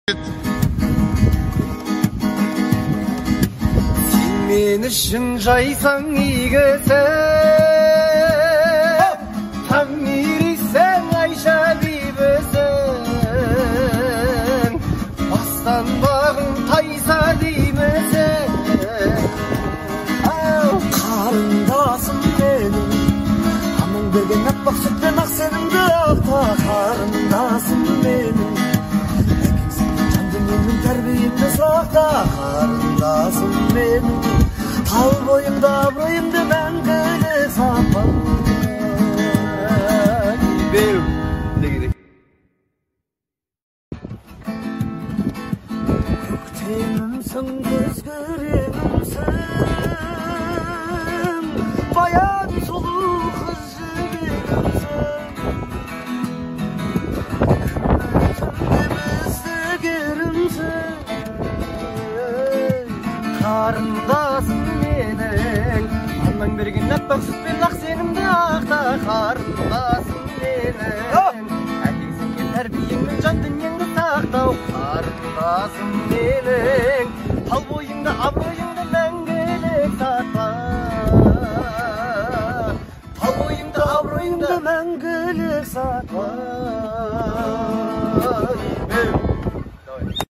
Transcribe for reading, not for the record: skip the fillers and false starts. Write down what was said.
Meni үшін жайсаң игісің, Таңирисің, Айша бибісің, Бастан бағың тайса деймісің. Қарындасым менің, анаң берген аппақ сүттен ақ сенімді ақта. Қарындасым менің, әкеңсің жан дүниемнің тәрбиемді сақта. Қарындасым менің, тал бойымда абыройымды мәңгілік сақта. Көктемімсің, көзгіремімсің, баян сұлу қыз жібегімсің. Күндіміздігерімсің, қарындасым менің, анаң берген аппақ сүтпен ақ сенімді ақта. Қарындасым менің, әкеңсің тәрбиеңмен жан дүниеңді сақтау. Қарындасым менің, тал бойыңда абыройыңды мәңгілік сақта. Тал бойыңда абыройыңды мәңгілік сақта.